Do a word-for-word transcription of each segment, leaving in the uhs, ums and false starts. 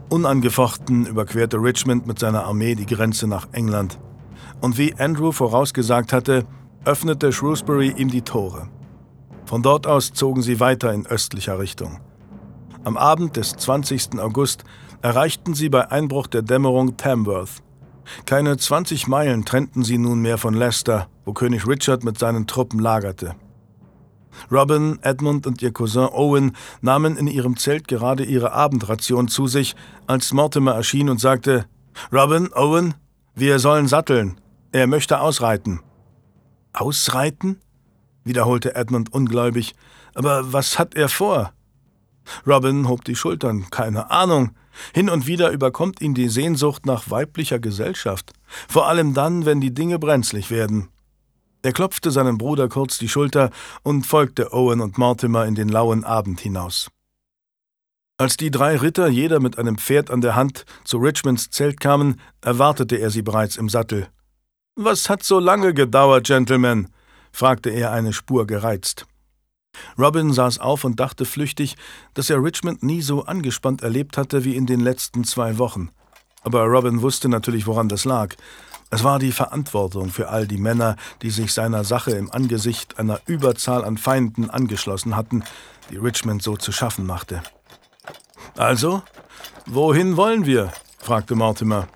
Unangefochten überquerte Richmond mit seiner Armee die Grenze nach England. Und wie Andrew vorausgesagt hatte, öffnete Shrewsbury ihm die Tore. Von dort aus zogen sie weiter in östlicher Richtung. Am Abend des zwanzigsten August erreichten sie bei Einbruch der Dämmerung Tamworth. Keine zwanzig Meilen trennten sie nunmehr von Leicester, wo König Richard mit seinen Truppen lagerte. Robin, Edmund und ihr Cousin Owen nahmen in ihrem Zelt gerade ihre Abendration zu sich, als Mortimer erschien und sagte: »Robin, Owen, wir sollen satteln. Er möchte ausreiten.« »Ausreiten?« wiederholte Edmund ungläubig. »Aber was hat er vor?« Robin hob die Schultern. »Keine Ahnung. Hin und wieder überkommt ihn die Sehnsucht nach weiblicher Gesellschaft. Vor allem dann, wenn die Dinge brenzlig werden.« Er klopfte seinem Bruder kurz die Schulter und folgte Owen und Mortimer in den lauen Abend hinaus. Als die drei Ritter, jeder mit einem Pferd an der Hand, zu Richmonds Zelt kamen, erwartete er sie bereits im Sattel. »Was hat so lange gedauert, Gentlemen?« fragte er eine Spur gereizt. Robin saß auf und dachte flüchtig, dass er Richmond nie so angespannt erlebt hatte wie in den letzten zwei Wochen. Aber Robin wusste natürlich, woran das lag. Es war die Verantwortung für all die Männer, die sich seiner Sache im Angesicht einer Überzahl an Feinden angeschlossen hatten, die Richmond so zu schaffen machte. »Also, wohin wollen wir?« fragte Mortimer.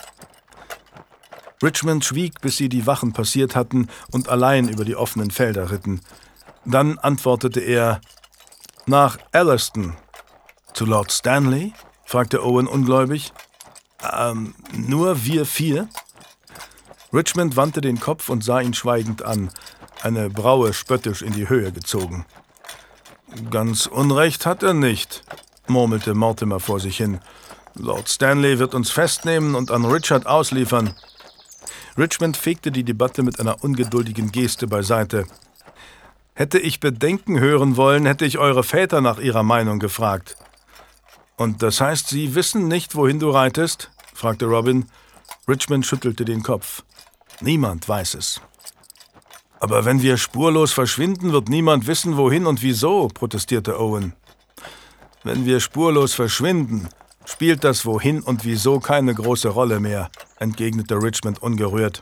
Richmond schwieg, bis sie die Wachen passiert hatten und allein über die offenen Felder ritten. Dann antwortete er: »Nach Ellerston.« »Zu Lord Stanley?« fragte Owen ungläubig. »Ähm, nur wir vier?« Richmond wandte den Kopf und sah ihn schweigend an, eine Braue spöttisch in die Höhe gezogen. »Ganz Unrecht hat er nicht«, murmelte Mortimer vor sich hin. »Lord Stanley wird uns festnehmen und an Richard ausliefern.« Richmond fegte die Debatte mit einer ungeduldigen Geste beiseite. »Hätte ich Bedenken hören wollen, hätte ich eure Väter nach ihrer Meinung gefragt.« »Und das heißt, Sie wissen nicht, wohin du reitest?« fragte Robin. Richmond schüttelte den Kopf. »Niemand weiß es.« »Aber wenn wir spurlos verschwinden, wird niemand wissen, wohin und wieso«, protestierte Owen. »Wenn wir spurlos verschwinden, spielt das Wohin und Wieso keine große Rolle mehr«, entgegnete Richmond ungerührt.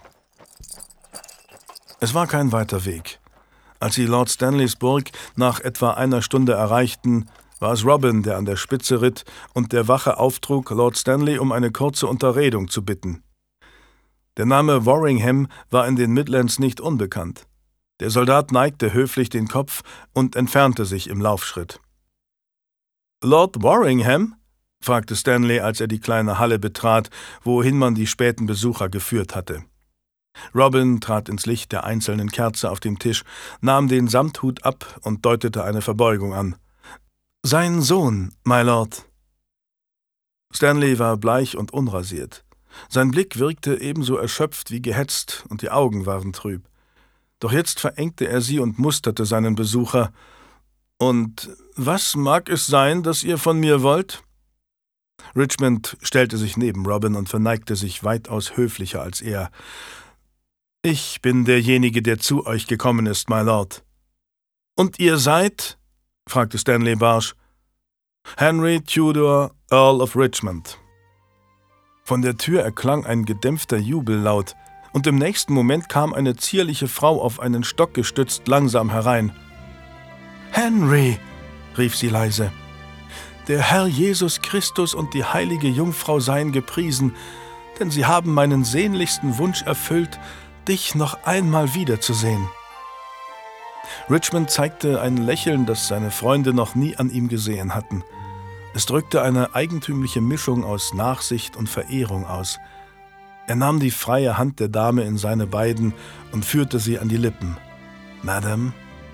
Es war kein weiter Weg. Als sie Lord Stanleys Burg nach etwa einer Stunde erreichten, war es Robin, der an der Spitze ritt und der Wache auftrug, Lord Stanley um eine kurze Unterredung zu bitten. Der Name Warringham war in den Midlands nicht unbekannt. Der Soldat neigte höflich den Kopf und entfernte sich im Laufschritt. »Lord Warringham?« fragte Stanley, als er die kleine Halle betrat, wohin man die späten Besucher geführt hatte. Robin trat ins Licht der einzelnen Kerze auf dem Tisch, nahm den Samthut ab und deutete eine Verbeugung an. »Sein Sohn, my Lord.« Stanley war bleich und unrasiert. Sein Blick wirkte ebenso erschöpft wie gehetzt und die Augen waren trüb. Doch jetzt verengte er sie und musterte seinen Besucher. »Und was mag es sein, das ihr von mir wollt?« Richmond stellte sich neben Robin und verneigte sich weitaus höflicher als er. »Ich bin derjenige, der zu euch gekommen ist, my Lord.« »Und ihr seid?« fragte Stanley barsch. »Henry Tudor, Earl of Richmond.« Von der Tür erklang ein gedämpfter Jubellaut, und im nächsten Moment kam eine zierliche Frau auf einen Stock gestützt langsam herein. »Henry«, rief sie leise, »der Herr Jesus Christus und die heilige Jungfrau seien gepriesen, denn sie haben meinen sehnlichsten Wunsch erfüllt, dich noch einmal wiederzusehen.« Richmond zeigte ein Lächeln, das seine Freunde noch nie an ihm gesehen hatten. Es drückte eine eigentümliche Mischung aus Nachsicht und Verehrung aus. Er nahm die freie Hand der Dame in seine beiden und führte sie an die Lippen. »Madame?«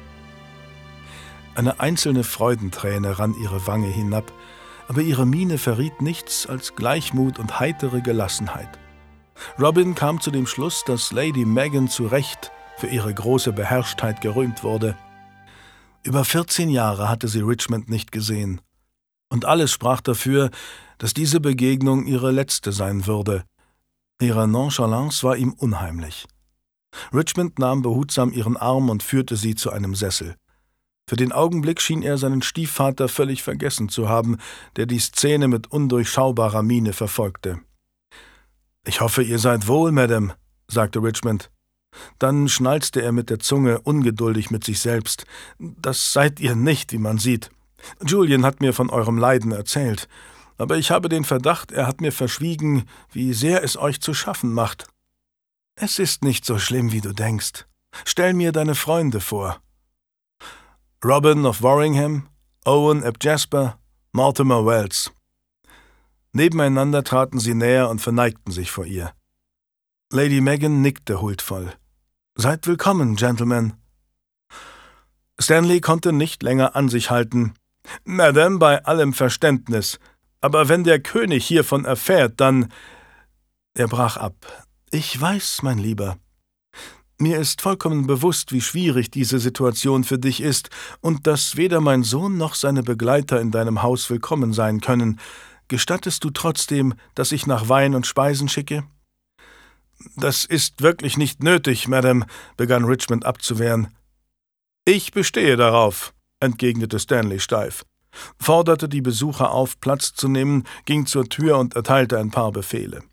Eine einzelne Freudenträne rann ihre Wange hinab, aber ihre Miene verriet nichts als Gleichmut und heitere Gelassenheit. Robin kam zu dem Schluss, dass Lady Megan zu Recht für ihre große Beherrschtheit gerühmt wurde. Über vierzehn Jahre hatte sie Richmond nicht gesehen. Und alles sprach dafür, dass diese Begegnung ihre letzte sein würde. Ihre Nonchalance war ihm unheimlich. Richmond nahm behutsam ihren Arm und führte sie zu einem Sessel. Für den Augenblick schien er seinen Stiefvater völlig vergessen zu haben, der die Szene mit undurchschaubarer Miene verfolgte. »Ich hoffe, ihr seid wohl, Madame«, sagte Richmond. Dann schnalzte er mit der Zunge ungeduldig mit sich selbst. »Das seid ihr nicht, wie man sieht. Julian hat mir von eurem Leiden erzählt, aber ich habe den Verdacht, er hat mir verschwiegen, wie sehr es euch zu schaffen macht. Es ist nicht so schlimm, wie du denkst. Stell mir deine Freunde vor. Robin of Warringham, Owen ap Jasper, Mortimer Wells.« Nebeneinander traten sie näher und verneigten sich vor ihr. Lady Megan nickte huldvoll. »Seid willkommen, Gentlemen.« Stanley konnte nicht länger an sich halten. »Madame, bei allem Verständnis, aber wenn der König hiervon erfährt, dann...« Er brach ab. »Ich weiß, mein Lieber. Mir ist vollkommen bewusst, wie schwierig diese Situation für dich ist und dass weder mein Sohn noch seine Begleiter in deinem Haus willkommen sein können. Gestattest du trotzdem, dass ich nach Wein und Speisen schicke?« »Das ist wirklich nicht nötig, Madame«, begann Richmond abzuwehren. »Ich bestehe darauf«, entgegnete Stanley steif, forderte die Besucher auf, Platz zu nehmen, ging zur Tür und erteilte ein paar Befehle.